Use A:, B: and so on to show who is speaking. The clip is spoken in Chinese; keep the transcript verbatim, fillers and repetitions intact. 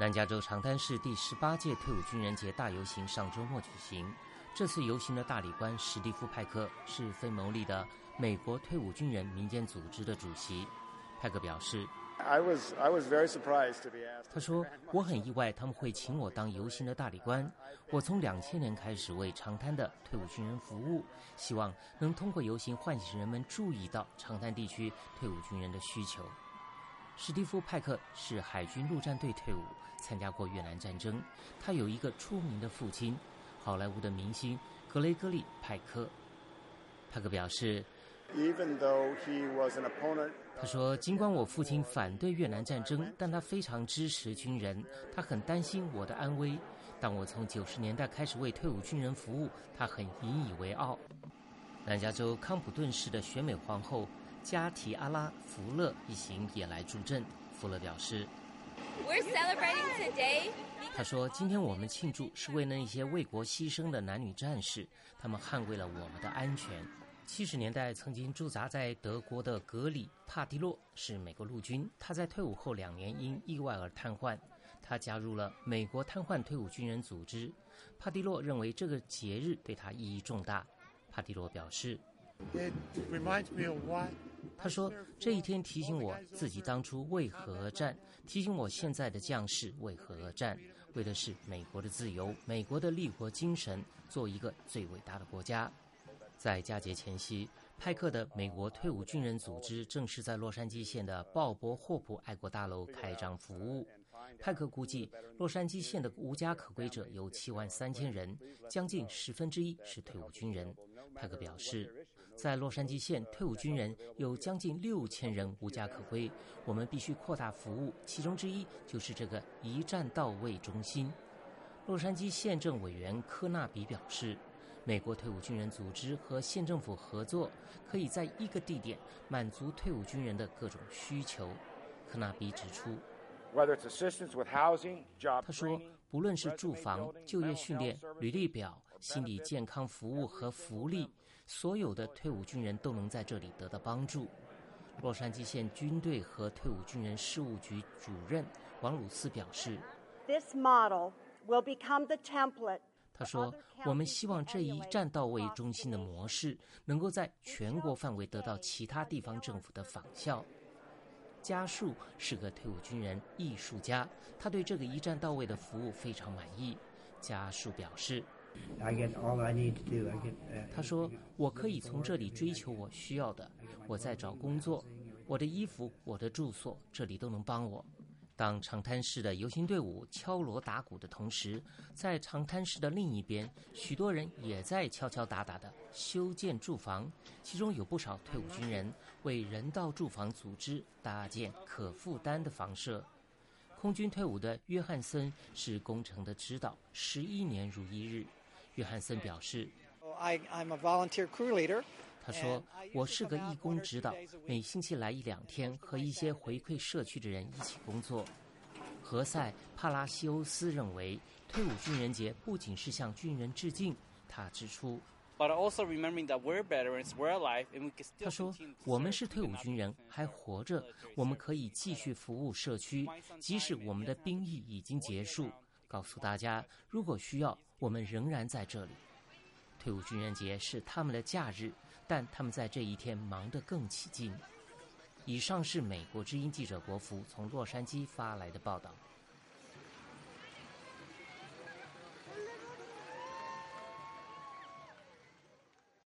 A: 南加州长滩市第十八届退伍军人节大游行上周末举行。这次游行的大理官史蒂夫·派克是非牟利的美国退伍军人民间组织的主席。派克表示
B: I was, I was very surprised to be asked.
A: 他说：“我很意外，他们会请我当游行的大理官。我从两千年开始为长滩的退伍军人服务，希望能通过游行唤醒人们注意到长滩地区退伍军人的需求。”史蒂夫·派克是海军陆战队退伍，参加过越南战争。他有一个出名的父亲，好莱坞的明星格雷戈利·派克。派克表示
B: Even though he was an opponent,
A: 他说，尽管我父亲反对越南战争，但他非常支持军人，他很担心我的安危。当我从九十年代开始为退伍军人服务，他很引以为傲。南加州康普顿市的选美皇后加提阿拉·福勒一行也来助阵。福勒表示
C: We're celebrating today.
A: 他说，今天我们庆祝是为了那些为国牺牲的男女战士，他们捍卫了我们的安全。七十年代曾经驻扎在德国的格里·帕蒂洛是美国陆军，他在退伍后两年因意外而瘫痪，他加入了美国瘫痪退伍军人组织。帕蒂洛认为这个节日对他意义重大。帕蒂洛表示
D: It reminds me of what
A: 他说，这一天提醒我自己当初为何而战，提醒我现在的将士为何而战，为的是美国的自由，美国的立国精神，做一个最伟大的国家。在佳节前夕，派克的美国退伍军人组织正式在洛杉矶县的鲍勃霍普爱国大楼开张服务。派克估计，洛杉矶县的无家可归者有七万三千人，将近十分之一是退伍军人。派克表示，在洛杉矶县，退伍军人有将近六千人无家可归，我们必须扩大服务，其中之一就是这个一站到位中心。洛杉矶县政委员科纳比表示，美国退伍军人组织和县政府合作，可以在一个地点满足退伍军人的各种需求。科纳比指出，
B: whether it's assistance with housing, job
A: 他说
B: training,
A: 不论是住房、就业训练、履历表、心理健康服务和福利，所有的退伍军人都能在这里得到帮助。洛杉矶县军队和退伍军人事务局主任王鲁斯表示，
E: This model will become the template.
A: 他说，我们希望这一站到位中心的模式能够在全国范围得到其他地方政府的仿效。家树是个退伍军人艺术家，他对这个一站到位的服务非常满意。家树表示，
D: I get all I need to do. I get, uh,
A: 他说，我可以从这里追求我需要的，我在找工作，我的衣服，我的住所，这里都能帮我。当长滩市的游行队伍敲锣打鼓的同时，在长滩市的另一边，许多人也在敲敲打打的修建住房，其中有不少退伍军人为人道住房组织搭建可负担的房舍。空军退伍的约翰森是工程的指导，十一年如一日。约翰森表示，
F: I, I'm a volunteer crew leader.
A: 他说，我是个义工指导，每星期来一两天，和一些回馈社区的人一起工作。何塞·帕拉西欧斯认为，退伍军人节不仅是向军人致敬，他指出，
G: But also remembering that we're veterans, we're alive, and we can still
A: 他说，
G: continue to
A: 我们是
G: serve
A: 退伍军人，还活着，我们可以继续服务社区，即使我们的兵役已经结束。告诉大家，如果需要，我们仍然在这里。退伍军人节是他们的假日，但他们在这一天忙得更起劲。以上是美国之音记者国福从洛杉矶发来的报道。